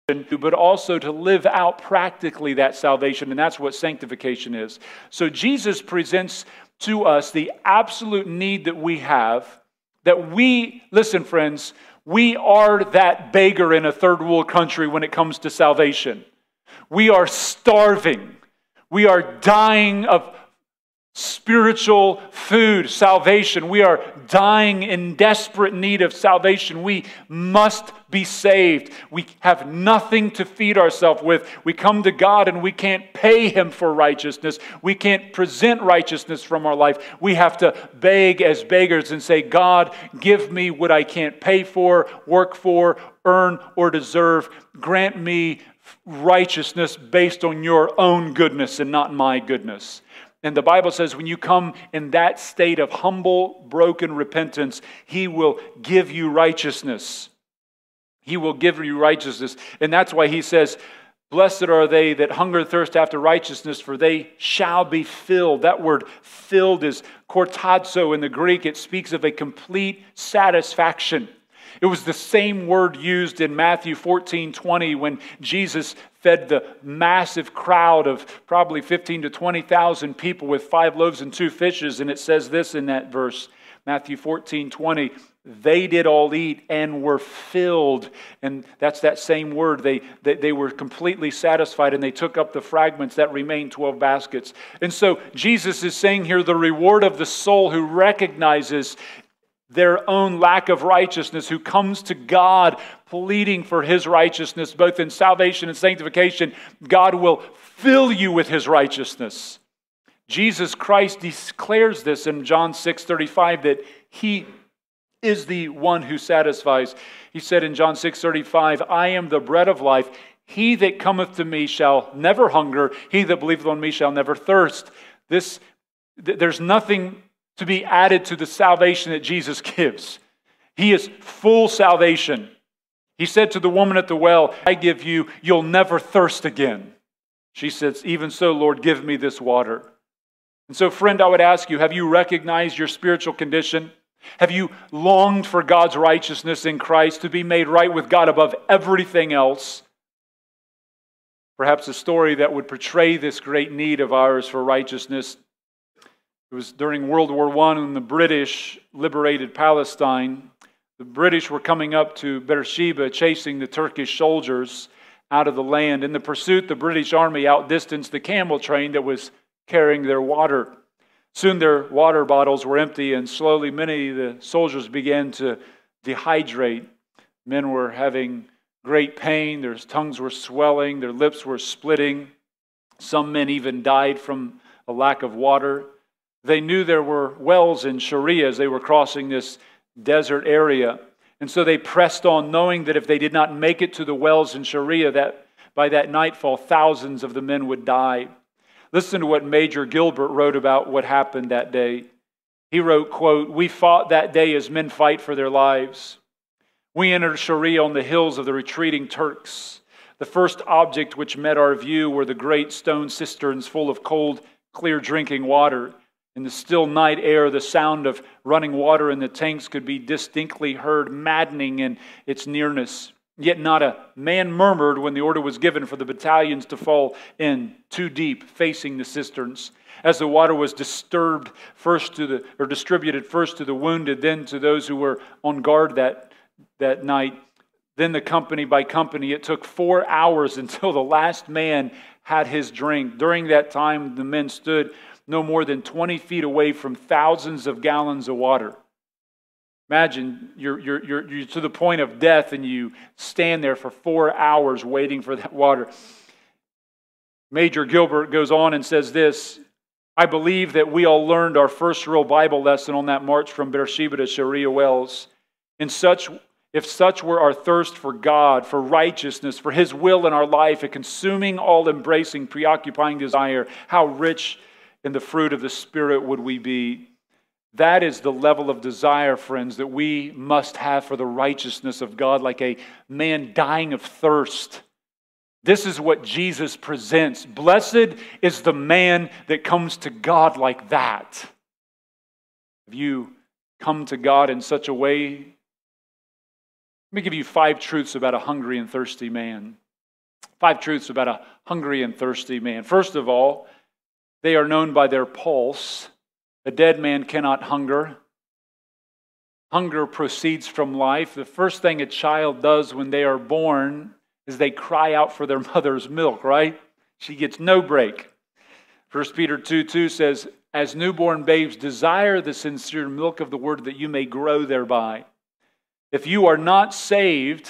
but also to live out practically that salvation, and that's what sanctification is. So Jesus presents to us the absolute need that we have, that we, listen friends, we are that beggar in a third world country when it comes to salvation. We are starving. We are dying of spiritual food, salvation. We are dying in desperate need of salvation. We must be saved. We have nothing to feed ourselves with. We come to God and we can't pay Him for righteousness. We can't present righteousness from our life. We have to beg as beggars and say, God, give me what I can't pay for, work for, earn, or deserve. Grant me righteousness based on your own goodness and not my goodness. And the Bible says when you come in that state of humble, broken repentance, He will give you righteousness. He will give you righteousness. And that's why He says, blessed are they that hunger and thirst after righteousness, for they shall be filled. That word filled is kortazo in the Greek. It speaks of a complete satisfaction. It was the same word used in Matthew 14:20 when Jesus fed the massive crowd of probably 15 to 20,000 people with 5 loaves and 2 fishes. And it says this in that verse, Matthew 14:20, they did all eat and were filled. And that's that same word. They were completely satisfied, and they took up the fragments that remained, 12 baskets. And so Jesus is saying here, the reward of the soul who recognizes their own lack of righteousness, who comes to God pleading for His righteousness, both in salvation and sanctification, God will fill you with His righteousness. Jesus Christ declares this in John 6:35, that He is the one who satisfies. He said in John 6:35, I am the bread of life. He that cometh to me shall never hunger. He that believeth on me shall never thirst. There's nothing to be added to the salvation that Jesus gives. He is full salvation. He said to the woman at the well, I give you, you'll never thirst again. She says, even so, Lord, give me this water. And so, friend, I would ask you, have you recognized your spiritual condition? Have you longed for God's righteousness in Christ, to be made right with God above everything else? Perhaps a story that would portray this great need of ours for righteousness. It was during World War I when the British liberated Palestine. The British were coming up to Beersheba, chasing the Turkish soldiers out of the land. In the pursuit, the British army outdistanced the camel train that was carrying their water. Soon their water bottles were empty, and slowly many of the soldiers began to dehydrate. Men were having great pain, their tongues were swelling, their lips were splitting. Some men even died from a lack of water. They knew there were wells in Sharia as they were crossing this desert area. And so they pressed on, knowing that if they did not make it to the wells in Sharia, that by that nightfall, thousands of the men would die. Listen to what Major Gilbert wrote about what happened that day. He wrote, quote, we fought that day as men fight for their lives. We entered Sharia on the hills of the retreating Turks. The first object which met our view were the great stone cisterns full of cold, clear drinking water. In the still night air, the sound of running water in the tanks could be distinctly heard, maddening in its nearness. Yet not a man murmured when the order was given for the battalions to fall in too deep, facing the cisterns. As the water was distributed first to the wounded, then to those who were on guard that night, then the company by company, it took 4 hours until the last man had his drink. During that time, the men stood no more than 20 feet away from thousands of gallons of water. Imagine you're to the point of death and you stand there for 4 hours waiting for that water. Major Gilbert goes on and says this, I believe that we all learned our first real Bible lesson on that march from Beersheba to Sharia wells. If such were our thirst for God, for righteousness, for His will in our life, a consuming, all-embracing, preoccupying desire, how rich in the fruit of the Spirit would we be. That is the level of desire, friends, that we must have for the righteousness of God, like a man dying of thirst. This is what Jesus presents. Blessed is the man that comes to God like that. Have you come to God in such a way? Let me give you 5 truths about a hungry and thirsty man. 5 truths about a hungry and thirsty man. First of all, they are known by their pulse. A dead man cannot hunger. Hunger proceeds from life. The first thing a child does when they are born is they cry out for their mother's milk, right? She gets no break. 1 Peter 2:2 says, as newborn babes, desire the sincere milk of the word that you may grow thereby. If you are not saved,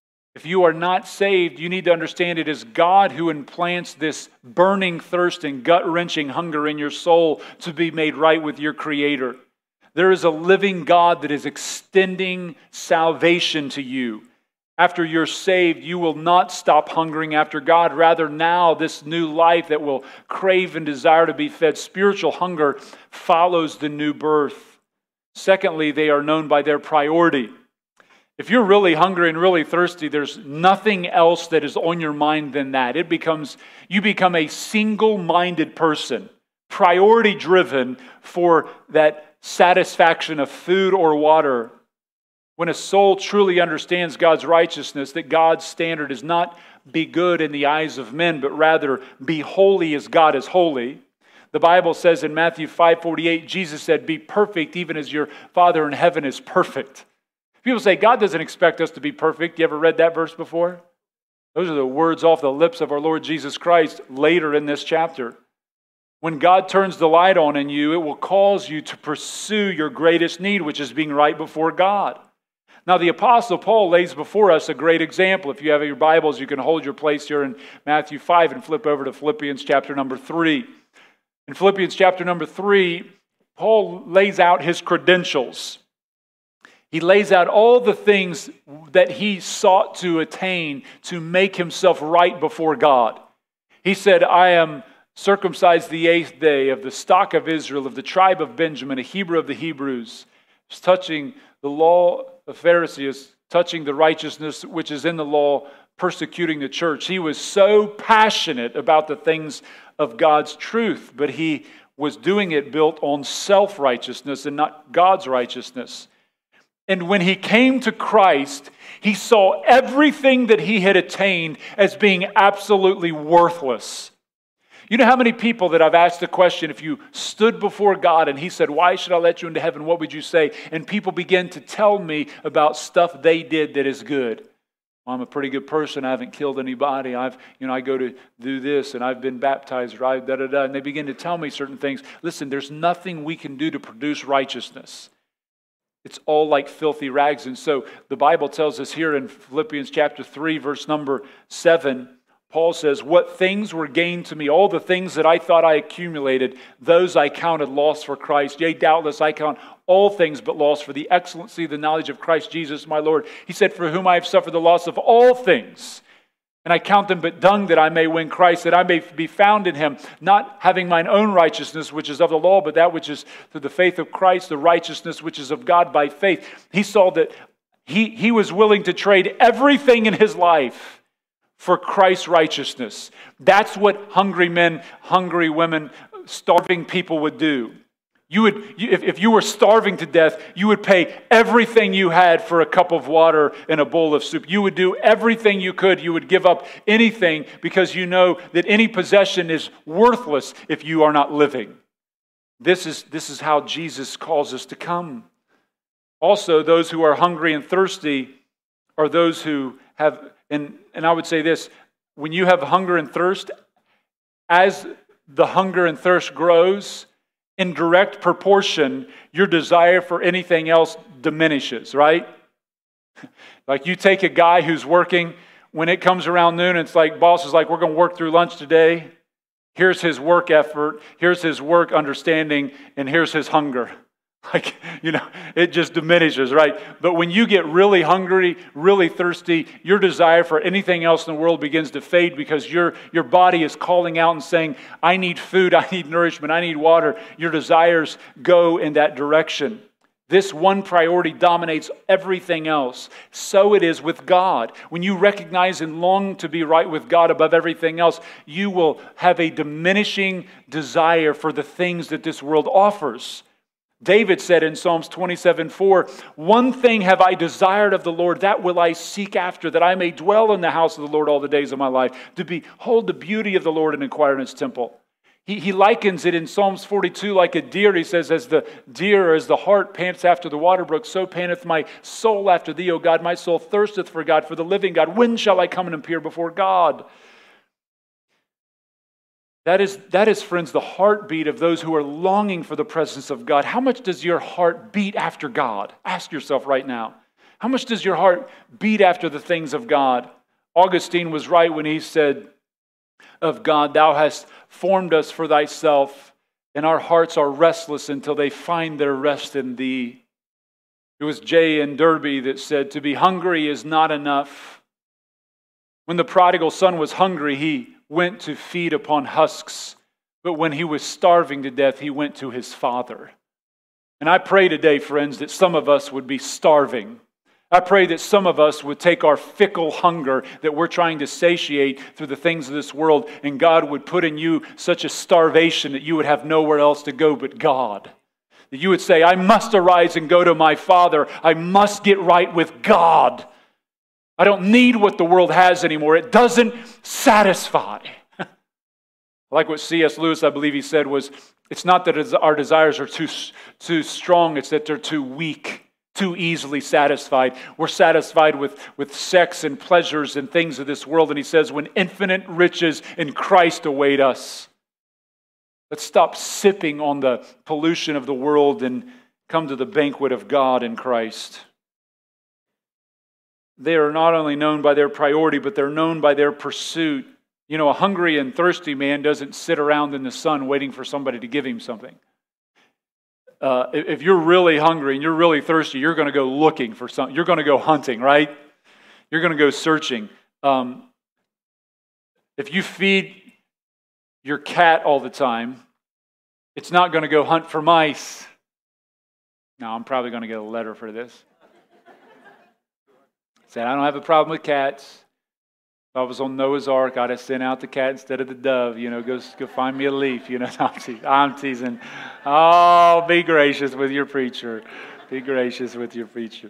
you need to understand it is God who implants this burning thirst and gut-wrenching hunger in your soul to be made right with your Creator. There is a living God that is extending salvation to you. After you're saved, you will not stop hungering after God. Rather, now, this new life that will crave and desire to be fed, spiritual hunger follows the new birth. Secondly, they are known by their priority. If you're really hungry and really thirsty, there's nothing else that is on your mind than that. You become a single-minded person, priority-driven for that satisfaction of food or water. When a soul truly understands God's righteousness, that God's standard is not be good in the eyes of men, but rather be holy as God is holy. The Bible says in Matthew 5:48, Jesus said, be perfect even as your Father in heaven is perfect. People say, God doesn't expect us to be perfect. You ever read that verse before? Those are the words off the lips of our Lord Jesus Christ later in this chapter. When God turns the light on in you, it will cause you to pursue your greatest need, which is being right before God. Now, the Apostle Paul lays before us a great example. If you have your Bibles, you can hold your place here in Matthew 5 and flip over to Philippians chapter number 3. In Philippians chapter number 3, Paul lays out his credentials. He lays out all the things that he sought to attain to make himself right before God. He said, I am circumcised the 8th day, of the stock of Israel, of the tribe of Benjamin, a Hebrew of the Hebrews, touching the law of Pharisees, touching the righteousness which is in the law, persecuting the church. He was so passionate about the things of God's truth, but he was doing it built on self-righteousness and not God's righteousness. And when he came to Christ, he saw everything that he had attained as being absolutely worthless. You know how many people that I've asked the question, if you stood before God and he said, why should I let you into heaven? What would you say? And people begin to tell me about stuff they did that is good. Well, I'm a pretty good person. I haven't killed anybody. I go to do this and I've been baptized, right? And they begin to tell me certain things. Listen, there's nothing we can do to produce righteousness. It's all like filthy rags. And so the Bible tells us here in Philippians chapter 3, verse number 7, Paul says, what things were gained to me, all the things that I thought I accumulated, those I counted loss for Christ. Yea, doubtless I count all things but loss for the excellency of the knowledge of Christ Jesus my Lord. He said, for whom I have suffered the loss of all things. And I count them but dung that I may win Christ, that I may be found in him, not having mine own righteousness, which is of the law, but that which is through the faith of Christ, the righteousness which is of God by faith. He saw that he was willing to trade everything in his life for Christ's righteousness. That's what hungry men, hungry women, starving people would do. If you were starving to death, you would pay everything you had for a cup of water and a bowl of soup. You would do everything you could. You would give up anything because you know that any possession is worthless if you are not living. This is how Jesus calls us to come. Also, those who are hungry and thirsty are those who have, and I would say this, when you have hunger and thirst, as the hunger and thirst grows, in direct proportion, your desire for anything else diminishes, right? Like you take a guy who's working, when it comes around noon, it's like, boss is like, we're going to work through lunch today. Here's his work effort, here's his work understanding, and here's his hunger. Like, it just diminishes, right? But when you get really hungry, really thirsty, your desire for anything else in the world begins to fade because your body is calling out and saying, I need food, I need nourishment, I need water. Your desires go in that direction. This one priority dominates everything else. So it is with God. When you recognize and long to be right with God above everything else, you will have a diminishing desire for the things that this world offers. David said in Psalms 27:4, "One thing have I desired of the Lord, that will I seek after, that I may dwell in the house of the Lord all the days of my life, to behold the beauty of the Lord and inquire in His temple." He likens it in Psalms 42 like a deer. He says, "As the deer, or as the hart pants after the water brook, so panteth my soul after thee, O God. My soul thirsteth for God, for the living God. When shall I come and appear before God?" That is, friends, the heartbeat of those who are longing for the presence of God. How much does your heart beat after God? Ask yourself right now. How much does your heart beat after the things of God? Augustine was right when he said of God, "Thou hast formed us for thyself, and our hearts are restless until they find their rest in thee." It was J.N. Derby that said, "To be hungry is not enough." When the prodigal son was hungry, he went to feed upon husks. But when he was starving to death, he went to his Father. And I pray today, friends, that some of us would be starving. I pray that some of us would take our fickle hunger that we're trying to satiate through the things of this world, and God would put in you such a starvation that you would have nowhere else to go but God. That you would say, "I must arise and go to my Father. I must get right with God. I don't need what the world has anymore. It doesn't satisfy." I like what C.S. Lewis, I believe he said, was, it's not that our desires are too strong, it's that they're too weak, too easily satisfied. We're satisfied with sex and pleasures and things of this world. And he says, when infinite riches in Christ await us, let's stop sipping on the pollution of the world and come to the banquet of God in Christ. They are not only known by their priority, but they're known by their pursuit. You know, a hungry and thirsty man doesn't sit around in the sun waiting for somebody to give him something. If you're really hungry and you're really thirsty, you're going to go looking for something. You're going to go hunting, right? You're going to go searching. If you feed your cat all the time, it's not going to go hunt for mice. Now, I'm probably going to get a letter for this. Said, I don't have a problem with cats. If I was on Noah's Ark, I'd have sent out the cat instead of the dove. You know, go find me a leaf. You know, I'm teasing. Oh, be gracious with your preacher. Be gracious with your preacher.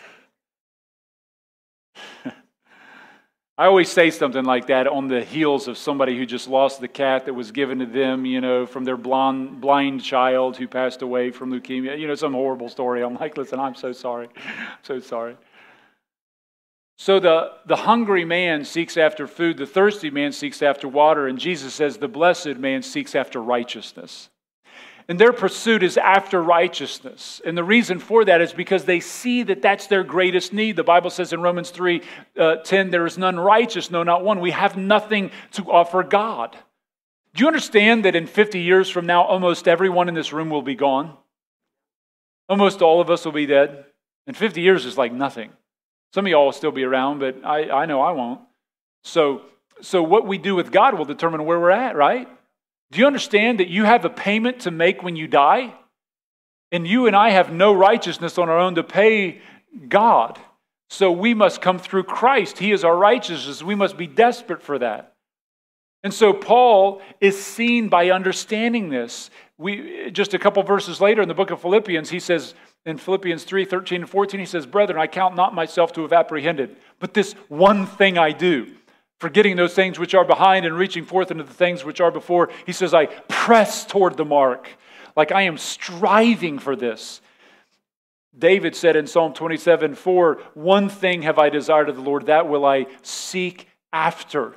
I always say something like that on the heels of somebody who just lost the cat that was given to them, you know, from their blind child who passed away from leukemia. You know, some horrible story. I'm like, listen, I'm so sorry. I'm so sorry. So the hungry man seeks after food, the thirsty man seeks after water, and Jesus says the blessed man seeks after righteousness. And their pursuit is after righteousness. And the reason for that is because they see that that's their greatest need. The Bible says in Romans 3:10, there is none righteous, no, not one. We have nothing to offer God. Do you understand that in 50 years from now, almost everyone in this room will be gone? Almost all of us will be dead. And 50 years is like nothing. Some of y'all will still be around, but I know I won't. So what we do with God will determine where we're at, right? Do you understand that you have a payment to make when you die? And you and I have no righteousness on our own to pay God. So we must come through Christ. He is our righteousness. We must be desperate for that. And so Paul is seen by understanding this. Just a couple verses later in the book of Philippians, he says, in Philippians 3:13 and 14, he says, "Brethren, I count not myself to have apprehended, but this one thing I do, forgetting those things which are behind and reaching forth into the things which are before." He says, "I press toward the mark." Like I am striving for this. David said in Psalm 27:4, "One thing have I desired of the Lord, that will I seek after."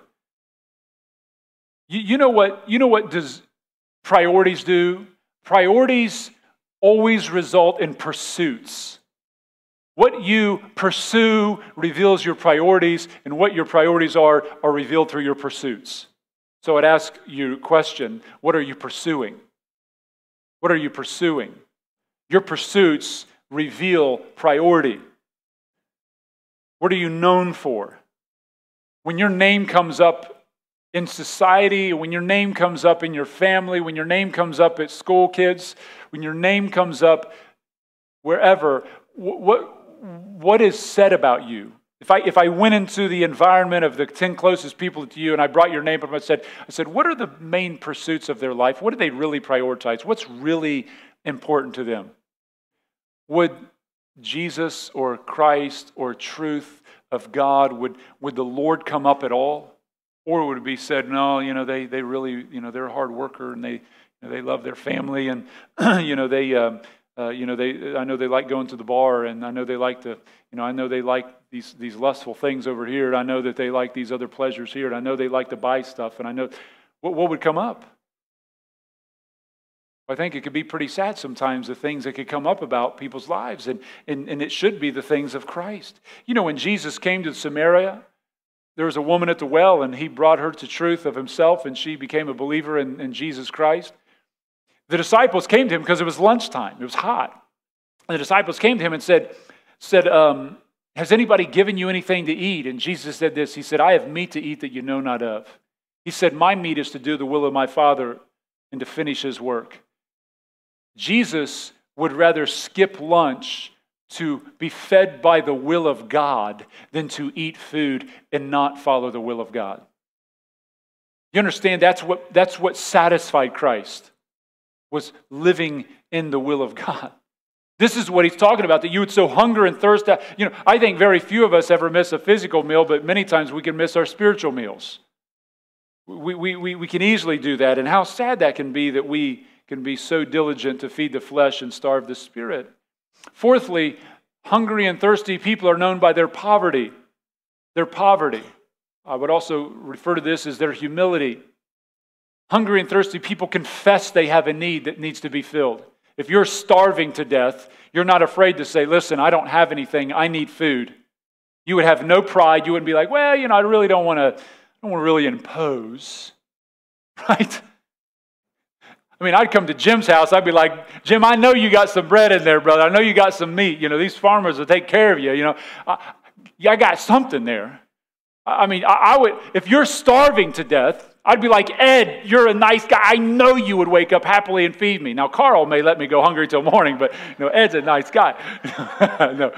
You know what does priorities do? Priorities always result in pursuits. What you pursue reveals your priorities, and what your priorities are revealed through your pursuits. So I'd ask you a question, what are you pursuing? What are you pursuing? Your pursuits reveal priority. What are you known for? When your name comes up in society, when your name comes up in your family, when your name comes up at school kids, when your name comes up wherever, what is said about you? If I went into the environment of the 10 closest people to you and I brought your name up and I said, what are the main pursuits of their life? What do they really prioritize? What's really important to them? Would Jesus or Christ or truth of God, would the Lord come up at all? Or would it be said, no, they really, they're a hard worker and they love their family and, I know they like going to the bar and I know they like I know they like these lustful things over here. And I know that they like these other pleasures here. And I know they like to buy stuff. And I know what would come up? I think it could be pretty sad sometimes, the things that could come up about people's lives. And it should be the things of Christ. When Jesus came to Samaria, there was a woman at the well, and he brought her to truth of himself, and she became a believer in Jesus Christ. The disciples came to him because it was lunchtime. It was hot. And the disciples came to him and said, has anybody given you anything to eat? And Jesus said this. He said, I have meat to eat that you know not of. He said, my meat is to do the will of my Father and to finish his work. Jesus would rather skip lunch to be fed by the will of God than to eat food and not follow the will of God. You understand? That's what satisfied Christ, was living in the will of God. This is what he's talking about, that you would so hunger and thirst. I think very few of us ever miss a physical meal, but many times we can miss our spiritual meals. We can easily do that, and how sad that can be, that we can be so diligent to feed the flesh and starve the spirit. Fourthly, hungry and thirsty people are known by their poverty. Their poverty. I would also refer to this as their humility. Hungry and thirsty people confess they have a need that needs to be filled. If you're starving to death, you're not afraid to say, listen, I don't have anything, I need food. You would have no pride. You wouldn't be like, well, I really don't want to really impose. Right? I'd come to Jim's house. I'd be like, Jim, I know you got some bread in there, brother. I know you got some meat. These farmers will take care of you. I got something there. I would, if you're starving to death, I'd be like, Ed, you're a nice guy. I know you would wake up happily and feed me. Now, Carl may let me go hungry till morning, but Ed's a nice guy. No,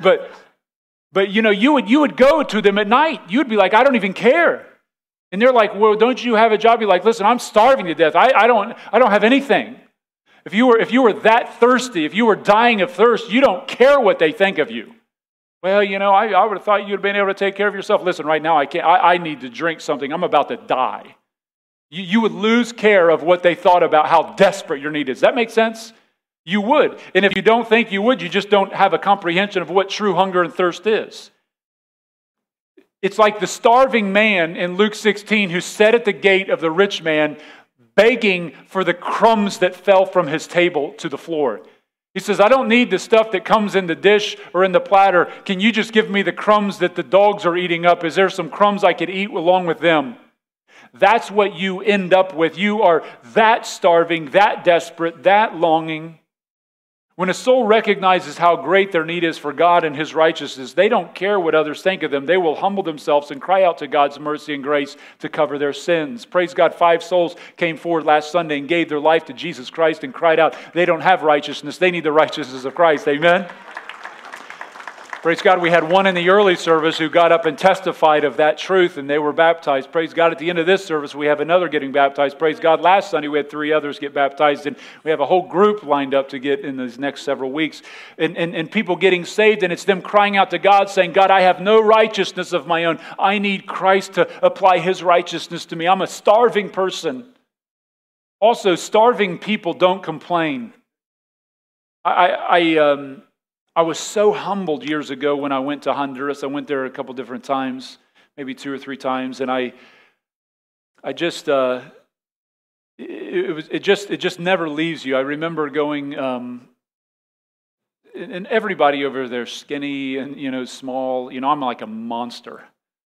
but you would go to them at night. You'd be like, I don't even care. And they're like, well, don't you have a job? You're like, listen, I'm starving to death. I don't have anything. If you were that thirsty, if you were dying of thirst, you don't care what they think of you. Well, I would have thought you'd have been able to take care of yourself. Listen, right now I can't. I need to drink something. I'm about to die. You would lose care of what they thought about how desperate your need is. Does that make sense? You would. And if you don't think you would, you just don't have a comprehension of what true hunger and thirst is. It's like the starving man in Luke 16 who sat at the gate of the rich man begging for the crumbs that fell from his table to the floor. He says, I don't need the stuff that comes in the dish or in the platter. Can you just give me the crumbs that the dogs are eating up? Is there some crumbs I could eat along with them? That's what you end up with. You are that starving, that desperate, that longing. When a soul recognizes how great their need is for God and His righteousness, they don't care what others think of them. They will humble themselves and cry out to God's mercy and grace to cover their sins. Praise God, 5 souls came forward last Sunday and gave their life to Jesus Christ and cried out, they don't have righteousness. They need the righteousness of Christ. Amen? Praise God, we had one in the early service who got up and testified of that truth and they were baptized. Praise God, at the end of this service we have another getting baptized. Praise God, last Sunday we had 3 others get baptized and we have a whole group lined up to get in these next several weeks. And people getting saved, and it's them crying out to God saying, God, I have no righteousness of my own. I need Christ to apply His righteousness to me. I'm a starving person. Also, starving people don't complain. I was so humbled years ago when I went to Honduras. I went there a couple different times, maybe 2 or 3 times, and I just it just never leaves you. I remember going, and everybody over there skinny and small. I'm like a monster.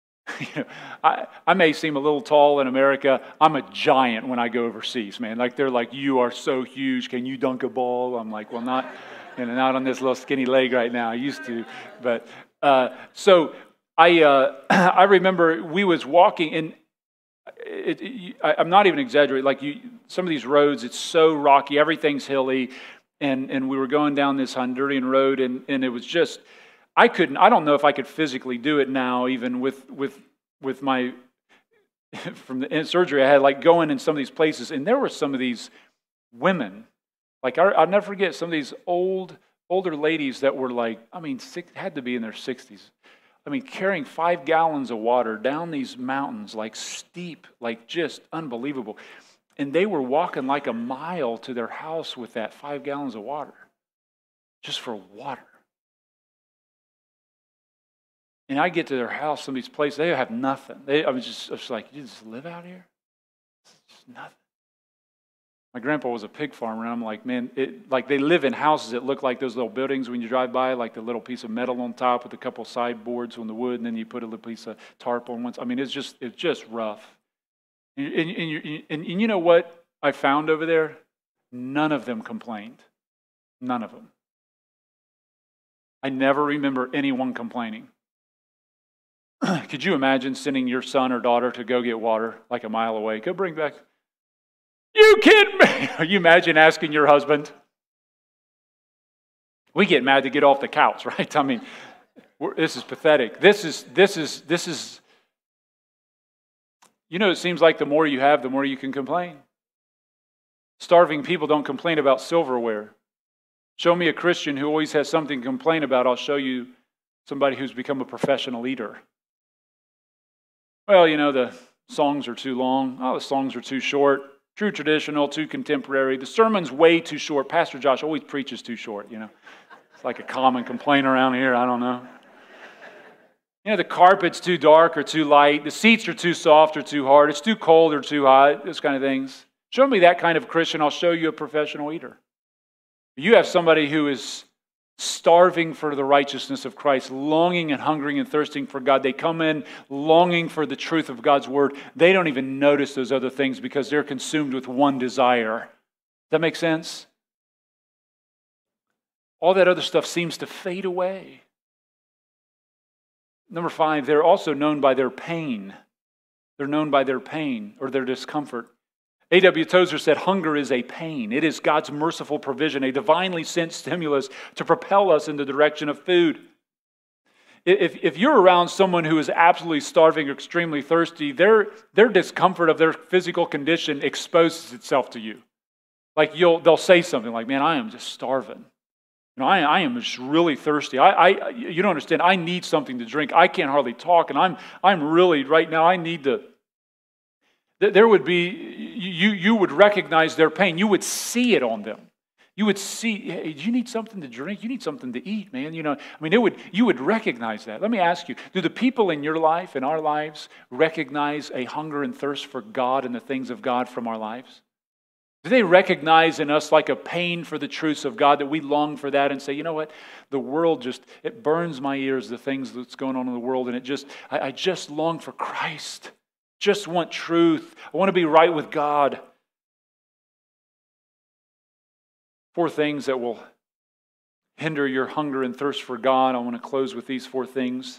I may seem a little tall in America. I'm a giant when I go overseas, man. Like they're like, you are so huge. Can you dunk a ball? I'm like, well, not on this little skinny leg right now. I used to, but so I remember we was walking, and I'm not even exaggerating. Like some of these roads, it's so rocky, everything's hilly, and we were going down this Honduran road, and it was just I don't know if I could physically do it now, even with my from the surgery I had, like going in some of these places, and there were some of these women. Like, I'll never forget some of these old older ladies that were like, had to be in their 60s. Carrying 5 gallons of water down these mountains, like steep, like just unbelievable. And they were walking like a mile to their house with that 5 gallons of water, just for water. And I get to their house, some of these places, they have nothing. I was just like, you just live out here? It's just nothing. My grandpa was a pig farmer, and I'm like, man, they live in houses that look like those little buildings when you drive by, like the little piece of metal on top with a couple sideboards on the wood, and then you put a little piece of tarp on one. It's just rough. And you know what I found over there? None of them complained. None of them. I never remember anyone complaining. Could you imagine sending your son or daughter to go get water like a mile away? Go bring back. You kidding me? Are you imagine asking your husband? We get mad to get off the couch, right? This is pathetic. This is. It seems like the more you have, the more you can complain. Starving people don't complain about silverware. Show me a Christian who always has something to complain about. I'll show you somebody who's become a professional eater. Well, the songs are too long. Oh, the songs are too short. Too traditional, too contemporary. The sermon's way too short. Pastor Josh always preaches too short, It's like a common complaint around here. I don't know. The carpet's too dark or too light. The seats are too soft or too hard. It's too cold or too hot. Those kind of things. Show me that kind of Christian. I'll show you a professional eater. You have somebody who is starving for the righteousness of Christ, longing and hungering and thirsting for God. They come in longing for the truth of God's word. They don't even notice those other things because they're consumed with one desire. Does that make sense? All that other stuff seems to fade away. Number 5, they're also known by their pain. They're known by their pain or their discomfort. A.W. Tozer said, hunger is a pain. It is God's merciful provision, a divinely sent stimulus to propel us in the direction of food. If you're around someone who is absolutely starving or extremely thirsty, their discomfort of their physical condition exposes itself to you. Like they'll say something like, man, I am just starving. I am just really thirsty. You don't understand. I need something to drink. I can't hardly talk, and I'm really right now. I need to. There would be you would recognize their pain. You would see it on them. You would see. Hey, you need something to drink. You need something to eat, man. You would recognize that. Let me ask you: do the people in your life, in our lives, recognize a hunger and thirst for God and the things of God from our lives? Do they recognize in us like a pain for the truths of God that we long for that and say, you know what, the world it burns my ears, the things that's going on in the world, and I just long for Christ. Just want truth. I want to be right with God. 4 things that will hinder your hunger and thirst for God. I want to close with these 4 things.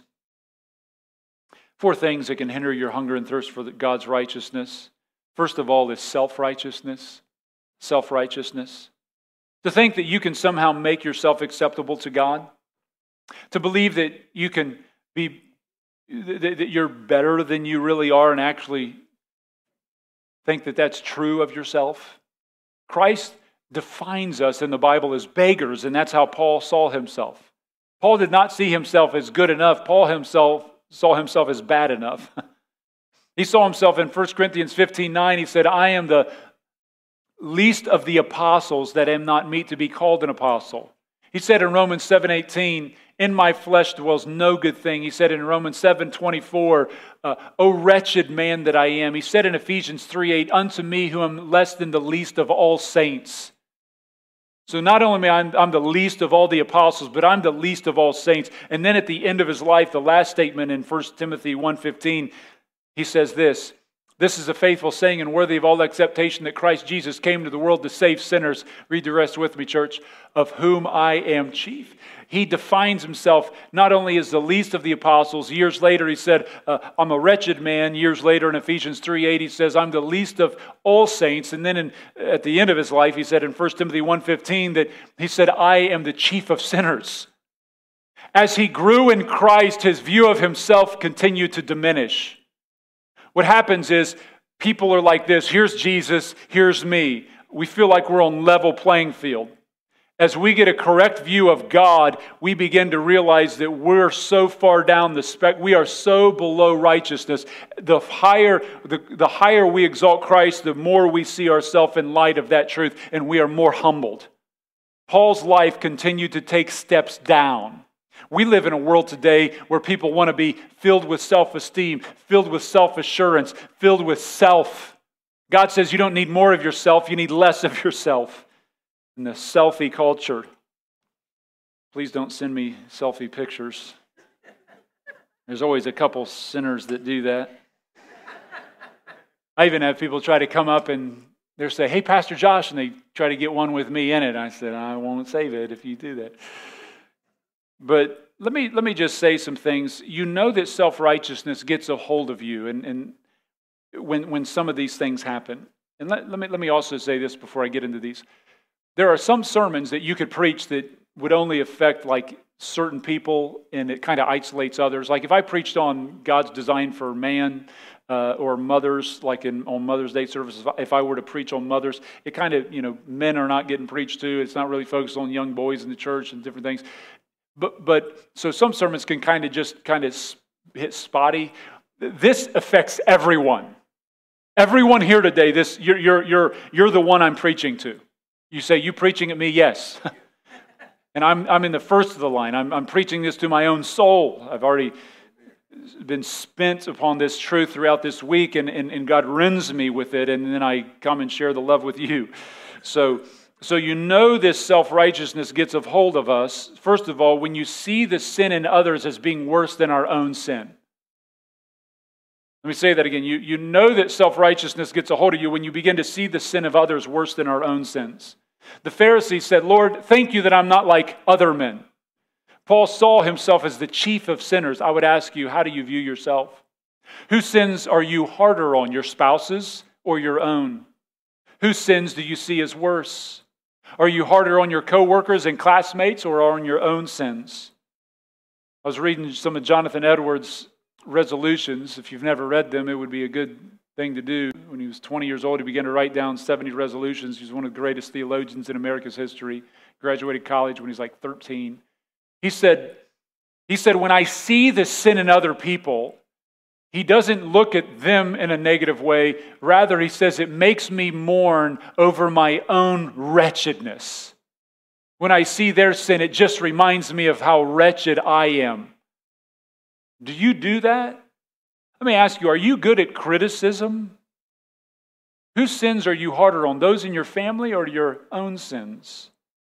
4 things that can hinder your hunger and thirst for God's righteousness. First of all is self-righteousness. Self-righteousness. To think that you can somehow make yourself acceptable to God. To believe that you can be, that you're better than you really are and actually think that that's true of yourself. Christ defines us in the Bible as beggars, and that's how Paul saw himself. Paul did not see himself as good enough. Paul himself saw himself as bad enough. He saw himself in 1 Corinthians 15:9. He said, I am the least of the apostles that am not meet to be called an apostle. He said in Romans 7:18, in my flesh dwells no good thing. He said in Romans 7:24, O wretched man that I am. He said in Ephesians 3:8, unto me who am less than the least of all saints. So not only I'm the least of all the apostles, but I'm the least of all saints. And then at the end of his life, the last statement in 1 Timothy 1:15, he says this, this is a faithful saying and worthy of all acceptation that Christ Jesus came to the world to save sinners. Read the rest with me, church. Of whom I am chief. He defines himself not only as the least of the apostles. Years later, he said, I'm a wretched man. Years later in Ephesians 3:8, he says, I'm the least of all saints. And then at the end of his life, he said in 1 Timothy 1:15 that he said, I am the chief of sinners. As he grew in Christ, his view of himself continued to diminish. What happens is people are like this. Here's Jesus. Here's me. We feel like we're on level playing field. As we get a correct view of God, we begin to realize that we're so far down the spec. We are so below righteousness. The higher we exalt Christ, the more we see ourselves in light of that truth, and we are more humbled. Paul's life continued to take steps down. We live in a world today where people want to be filled with self-esteem, filled with self-assurance, filled with self. God says you don't need more of yourself, you need less of yourself. In the selfie culture, please don't send me selfie pictures. There's always a couple sinners that do that. I even have people try to come up and they'll say, "Hey, Pastor Josh," and they try to get one with me in it. I said, "I won't save it if you do that." But let me just say some things. You know that self-righteousness gets a hold of you, and when some of these things happen. And let me also say this before I get into these. There are some sermons that you could preach that would only affect like certain people, and it kind of isolates others. Like if I preached on God's design for man or mothers, like on Mother's Day services, if I were to preach on mothers, it kind of, men are not getting preached to. It's not really focused on young boys in the church and different things. But so some sermons can kind of hit spotty. This affects everyone. Everyone here today. You're the one I'm preaching to. You say, "You preaching at me?" Yes. And I'm in the first of the line. I'm preaching this to my own soul. I've already been spent upon this truth throughout this week, and God rends me with it, and then I come and share the love with you. So this self-righteousness gets a hold of us. First of all, when you see the sin in others as being worse than our own sin. Let me say that again. You know that self-righteousness gets a hold of you when you begin to see the sin of others worse than our own sins. The Pharisees said, "Lord, thank you that I'm not like other men." Paul saw himself as the chief of sinners. I would ask you, how do you view yourself? Whose sins are you harder on, your spouse's or your own? Whose sins do you see as worse? Are you harder on your coworkers and classmates or on your own sins? I was reading some of Jonathan Edwards' resolutions. If you've never read them, it would be a good thing to do. When he was 20 years old, he began to write down 70 resolutions. He's one of the greatest theologians in America's history. Graduated college when he was like 13. He said, when I see the sin in other people, he doesn't look at them in a negative way. Rather, he says, it makes me mourn over my own wretchedness. When I see their sin, it just reminds me of how wretched I am. Do you do that? Let me ask you, are you good at criticism? Whose sins are you harder on, those in your family or your own sins?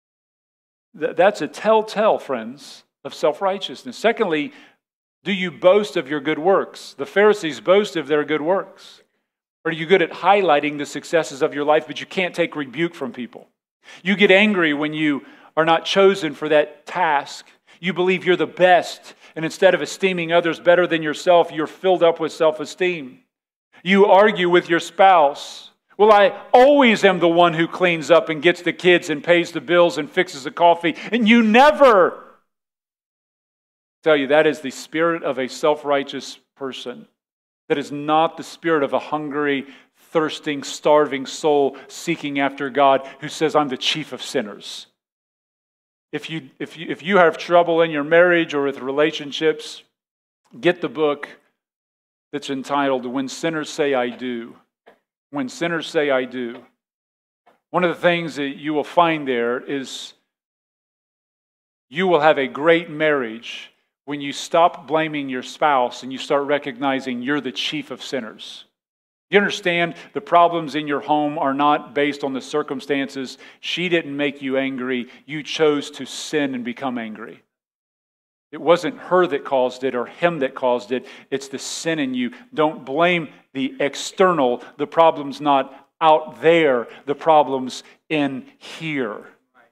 That's a telltale, friends, of self-righteousness. Secondly, do you boast of your good works? The Pharisees boast of their good works. Or are you good at highlighting the successes of your life, but you can't take rebuke from people? You get angry when you are not chosen for that task. You believe you're the best, and instead of esteeming others better than yourself, you're filled up with self-esteem. You argue with your spouse. Well, I always am the one who cleans up and gets the kids and pays the bills and fixes the coffee, and you never. I tell you, that is the spirit of a self-righteous person. That is not the spirit of a hungry, thirsting, starving soul seeking after God who says, I'm the chief of sinners. If you have trouble in your marriage or with relationships, get the book that's entitled When Sinners Say I Do. When Sinners Say I Do. One of the things that you will find there is you will have a great marriage when you stop blaming your spouse and you start recognizing you're the chief of sinners. You understand the problems in your home are not based on the circumstances. She didn't make you angry. You chose to sin and become angry. It wasn't her that caused it or him that caused it. It's the sin in you. Don't blame the external. The problem's not out there. The problem's in here.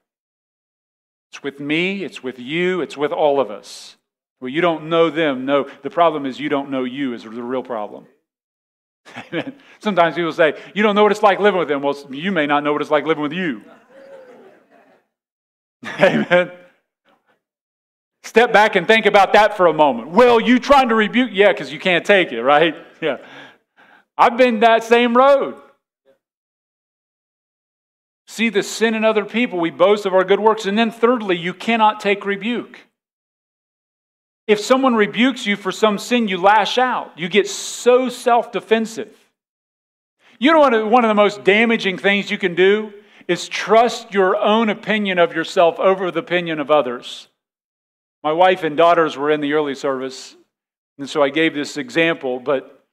It's with me. It's with you. It's with all of us. Well, you don't know them. No, the problem is you don't know you is the real problem. Amen. Sometimes people say, you don't know what it's like living with them. Well, you may not know what it's like living with you. Amen. Step back and think about that for a moment. Well, you trying to rebuke? Yeah, because you can't take it, right? Yeah. I've been that same road. see the sin in other people. We boast of our good works. And then thirdly, you cannot take rebuke. If someone rebukes you for some sin, you lash out. You get so self-defensive. You know one of the most damaging things you can do is trust your own opinion of yourself over the opinion of others. My wife and daughters were in the early service, and so I gave this example, but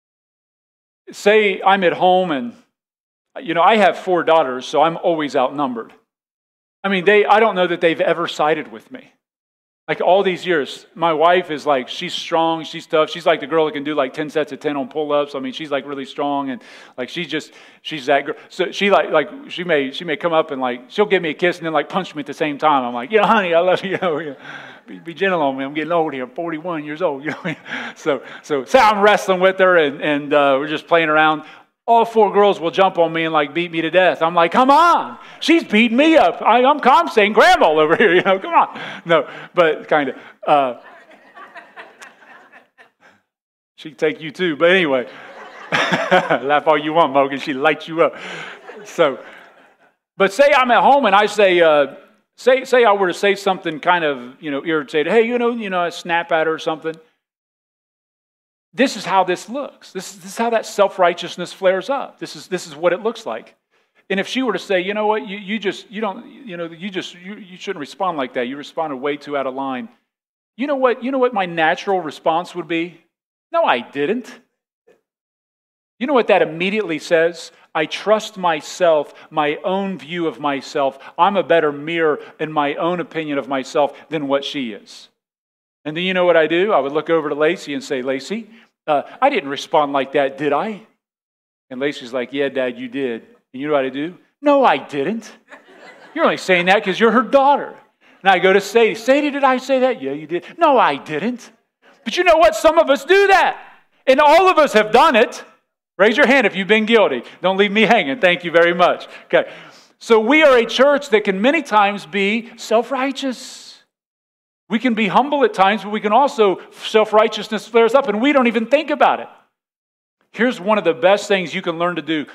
say I'm at home and, I have 4 daughters, so I'm always outnumbered. I mean, I don't know that they've ever sided with me. Like all these years, my wife is like, she's strong, she's tough. She's like the girl that can do like 10 sets of 10 on pull-ups. I mean, she's like really strong and like she's that girl. So she she may come up and like, she'll give me a kiss and then like punch me at the same time. I'm like, honey, I love you. Be gentle on me. I'm getting old here. I'm 41 years old. So I'm wrestling with her and we're just playing around. All 4 girls will jump on me and like beat me to death. I'm like, come on. She's beating me up. I'm saying grandma over here, come on. No, but kind of. She can take you too. But anyway, laugh all you want, Morgan. She lights you up. So, but say I'm at home and I say, say I were to say something kind of, irritated. Hey, I snap at her or something. This is how this looks. This is how that self-righteousness flares up. This is what it looks like. And if she were to say, you know what, you shouldn't respond like that. You responded way too out of line. You know what my natural response would be? No, I didn't. You know what that immediately says? I trust myself, my own view of myself. I'm a better mirror in my own opinion of myself than what she is. And then you know what I do? I would look over to Lacey and say, Lacey, I didn't respond like that, did I? And Lacey's like, yeah, Dad, you did. And you know what I do? No, I didn't. You're only saying that because you're her daughter. And I go to Sadie. Sadie, did I say that? Yeah, you did. No, I didn't. But you know what? Some of us do that. And all of us have done it. Raise your hand if you've been guilty. Don't leave me hanging. Thank you very much. Okay. So we are a church that can many times be self-righteous. We can be humble at times, but we can also, self-righteousness flares up and we don't even think about it. Here's one of the best things you can learn to do.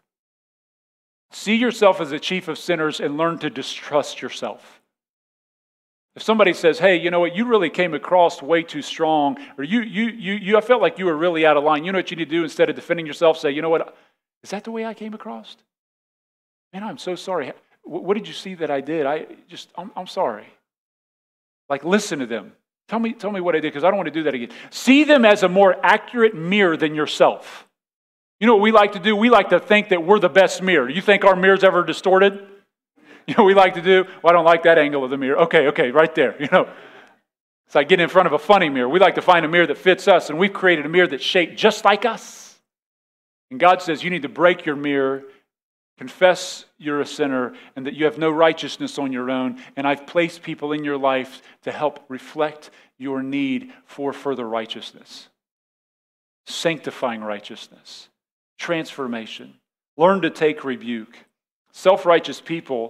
See yourself as a chief of sinners and learn to distrust yourself. If somebody says, hey, you know what, you really came across way too strong, or I felt like you were really out of line, you know what you need to do instead of defending yourself? Say, you know what, is that the way I came across? Man, I'm so sorry. What did you see that I did? I'm sorry. Like, listen to them. Tell me what I did, because I don't want to do that again. See them as a more accurate mirror than yourself. You know what we like to do? We like to think that we're the best mirror. You think our mirror's ever distorted? You know what we like to do? Well, I don't like that angle of the mirror. Okay, right there. It's like getting in front of a funny mirror. We like to find a mirror that fits us, and we've created a mirror that's shaped just like us. And God says you need to break your mirror, confess you're a sinner and that you have no righteousness on your own, and I've placed people in your life to help reflect your need for further righteousness. Sanctifying righteousness, transformation. Learn to take rebuke. Self-righteousness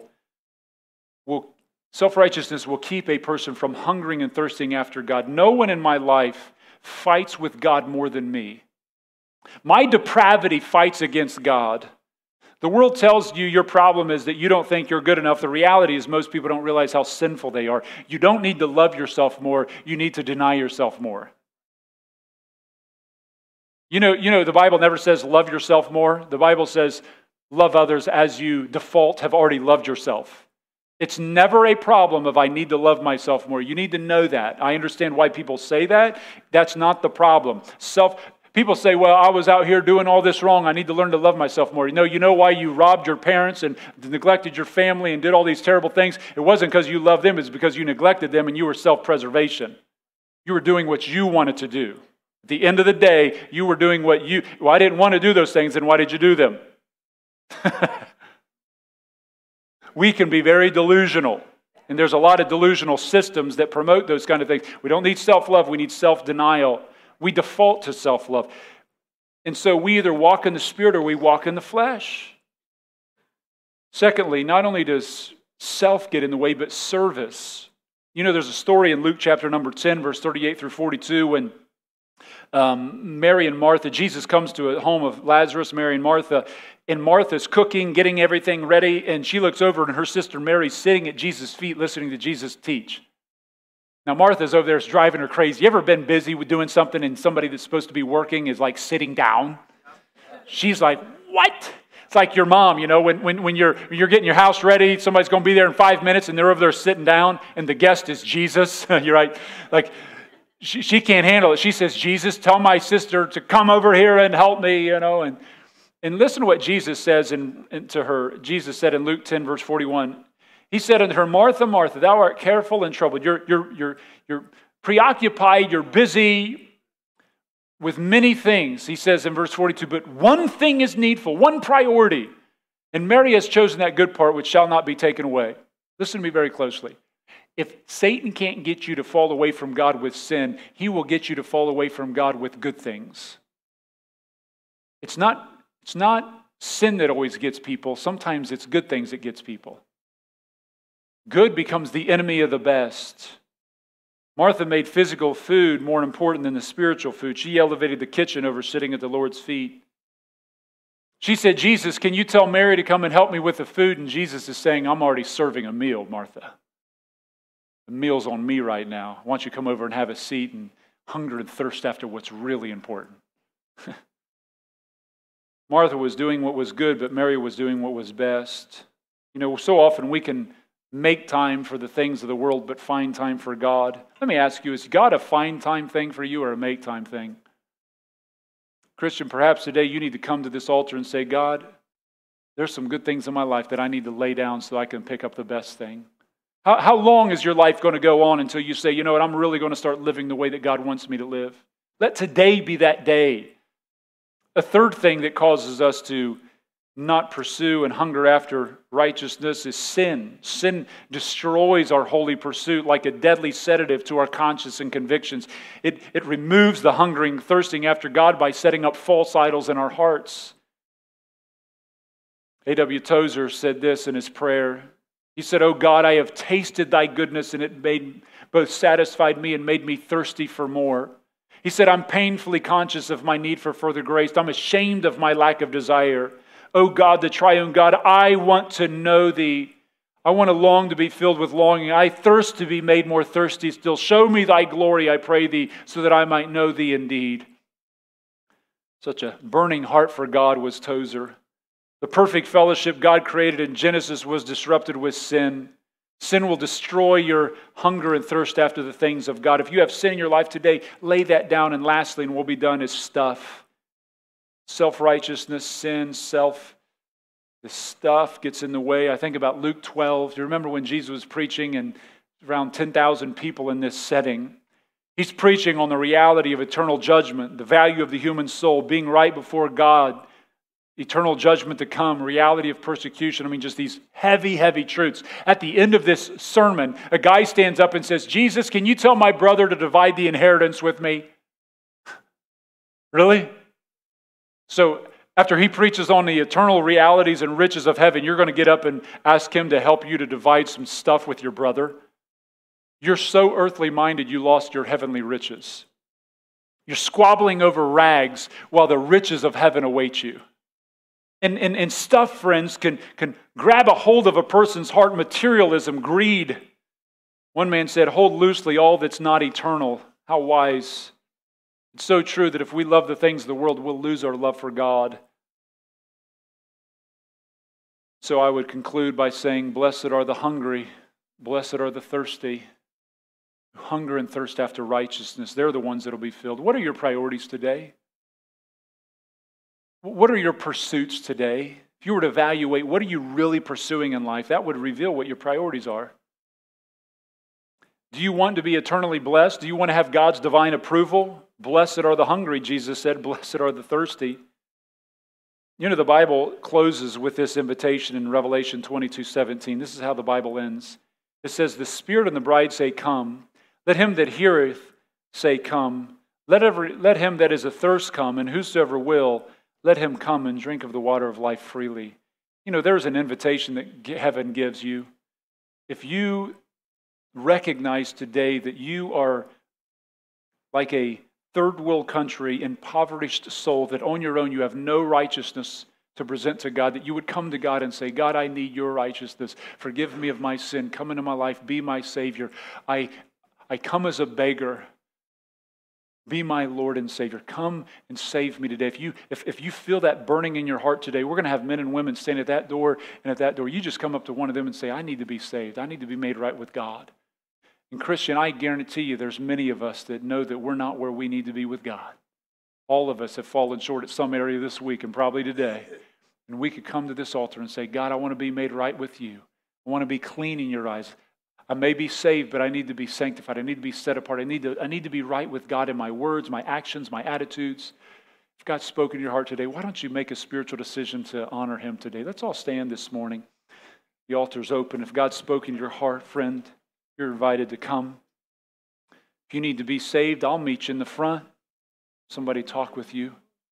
will keep a person from hungering and thirsting after God. No one in my life fights with God more than me. My depravity fights against God. The world tells you your problem is that you don't think you're good enough. The reality is most people don't realize how sinful they are. You don't need to love yourself more. You need to deny yourself more. You know, the Bible never says love yourself more. The Bible says love others as you default have already loved yourself. It's never a problem of I need to love myself more. You need to know that. I understand why people say that. That's not the problem. People say, well, I was out here doing all this wrong. I need to learn to love myself more. You know why you robbed your parents and neglected your family and did all these terrible things? It wasn't because you loved them. It's because you neglected them and you were self-preservation. You were doing what you wanted to do. At the end of the day, you were doing well, I didn't want to do those things, and why did you do them? We can be very delusional. And there's a lot of delusional systems that promote those kind of things. We don't need self-love. We need self-denial. We default to self-love. And so we either walk in the Spirit or we walk in the flesh. Secondly, not only does self get in the way, but service. There's a story in Luke chapter number 10, verse 38 through 42, when Mary and Martha, Jesus comes to a home of Lazarus, Mary and Martha, and Martha's cooking, getting everything ready, and she looks over and her sister Mary's sitting at Jesus' feet listening to Jesus teach. Now Martha's over there is driving her crazy. You ever been busy with doing something and somebody that's supposed to be working is like sitting down? She's like, what? It's like your mom, when you're getting your house ready, somebody's going to be there in 5 minutes and they're over there sitting down and the guest is Jesus. You're right. Like, she can't handle it. She says, Jesus, tell my sister to come over here and help me, And listen to what Jesus says to her. Jesus said in Luke 10, verse 41, He said unto her, Martha, Martha, thou art careful and troubled. You're preoccupied, you're busy with many things. He says in verse 42, but one thing is needful, one priority. And Mary has chosen that good part which shall not be taken away. Listen to me very closely. If Satan can't get you to fall away from God with sin, he will get you to fall away from God with good things. It's not sin that always gets people. Sometimes it's good things that gets people. Good becomes the enemy of the best. Martha made physical food more important than the spiritual food. She elevated the kitchen over sitting at the Lord's feet. She said, Jesus, can you tell Mary to come and help me with the food? And Jesus is saying, I'm already serving a meal, Martha. The meal's on me right now. Why don't you come over and have a seat and hunger and thirst after what's really important? Martha was doing what was good, but Mary was doing what was best. So often we can make time for the things of the world, but find time for God. Let me ask you, is God a find time thing for you or a make time thing? Christian, perhaps today you need to come to this altar and say, God, there's some good things in my life that I need to lay down so I can pick up the best thing. How long is your life going to go on until you say, you know what, I'm really going to start living the way that God wants me to live? Let today be that day. A third thing that causes us to not pursue and hunger after righteousness is sin. Sin destroys our holy pursuit like a deadly sedative to our conscience and convictions. It removes the hungering, thirsting after God by setting up false idols in our hearts. A.W. Tozer said this in his prayer. He said, "O God, I have tasted thy goodness, and it made both satisfied me and made me thirsty for more." He said, "I'm painfully conscious of my need for further grace. I'm ashamed of my lack of desire. O God, the triune God, I want to know thee. I want to long to be filled with longing. I thirst to be made more thirsty still. Show me thy glory, I pray thee, so that I might know thee indeed." Such a burning heart for God was Tozer. The perfect fellowship God created in Genesis was disrupted with sin. Sin will destroy your hunger and thirst after the things of God. If you have sin in your life today, lay that down. And lastly, and we'll be done, is stuff. Self-righteousness, sin, this stuff gets in the way. I think about Luke 12. Do you remember when Jesus was preaching and around 10,000 people in this setting? He's preaching on the reality of eternal judgment, the value of the human soul, being right before God, eternal judgment to come, reality of persecution. I mean, just these heavy, heavy truths. At the end of this sermon, a guy stands up and says, "Jesus, can you tell my brother to divide the inheritance with me?" Really? So after he preaches on the eternal realities and riches of heaven, you're going to get up and ask him to help you to divide some stuff with your brother? You're so earthly minded, you lost your heavenly riches. You're squabbling over rags while the riches of heaven await you. And stuff, friends, can grab a hold of a person's heart. Materialism, greed. One man said, "Hold loosely all that's not eternal." How wise. It's so true that if we love the things of the world, we'll lose our love for God. So I would conclude by saying, blessed are the hungry, blessed are the thirsty, who hunger and thirst after righteousness. They're the ones that will be filled. What are your priorities today? What are your pursuits today? If you were to evaluate, what are you really pursuing in life? That would reveal what your priorities are. Do you want to be eternally blessed? Do you want to have God's divine approval? Blessed are the hungry, Jesus said. Blessed are the thirsty. You know, the Bible closes with this invitation in Revelation 22:17. This is how the Bible ends. It says, "The Spirit and the bride say, Come. Let him that heareth say, Come. Let him that is athirst come, and whosoever will, let him come and drink of the water of life freely." You know, there's an invitation that heaven gives you. If you recognize today that you are like a third world country, impoverished soul, that on your own you have no righteousness to present to God, that you would come to God and say, God, I need your righteousness. Forgive me of my sin. Come into my life. Be my Savior. I come as a beggar. Be my Lord and Savior. Come and save me today. If you feel that burning in your heart today, we're going to have men and women stand at that door and at that door. You just come up to one of them and say, I need to be saved. I need to be made right with God. And Christian, I guarantee you there's many of us that know that we're not where we need to be with God. All of us have fallen short at some area this week and probably today. And we could come to this altar and say, God, I want to be made right with you. I want to be clean in your eyes. I may be saved, but I need to be sanctified. I need to be set apart. I need to be right with God in my words, my actions, my attitudes. If God's spoken to your heart today, why don't you make a spiritual decision to honor Him today? Let's all stand this morning. The altar's open. If God's spoken to your heart, friend, you're invited to come. If you need to be saved, I'll meet you in the front. Somebody talk with you.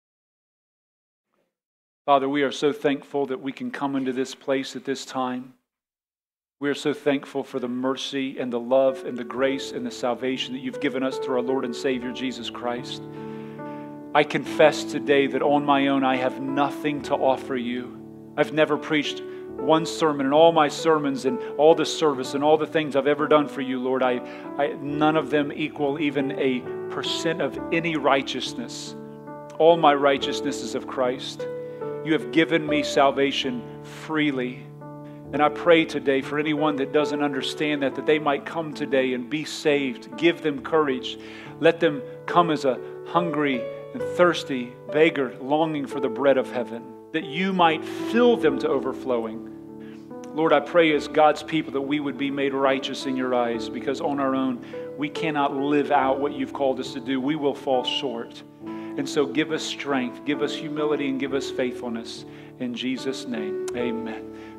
Father, we are so thankful that we can come into this place at this time. We are so thankful for the mercy and the love and the grace and the salvation that you've given us through our Lord and Savior, Jesus Christ. I confess today that on my own I have nothing to offer you. I've never preached one sermon in all my sermons and all the service and all the things I've ever done for you, Lord. None of them equal even a % of any righteousness. All my righteousness is of Christ. You have given me salvation freely. And I pray today for anyone that doesn't understand that they might come today and be saved. Give them courage. Let them come as a hungry and thirsty beggar longing for the bread of heaven, that you might fill them to overflowing. Lord, I pray as God's people that we would be made righteous in your eyes, because on our own we cannot live out what you've called us to do. We will fall short. And so give us strength, give us humility, and give us faithfulness. In Jesus' name, amen.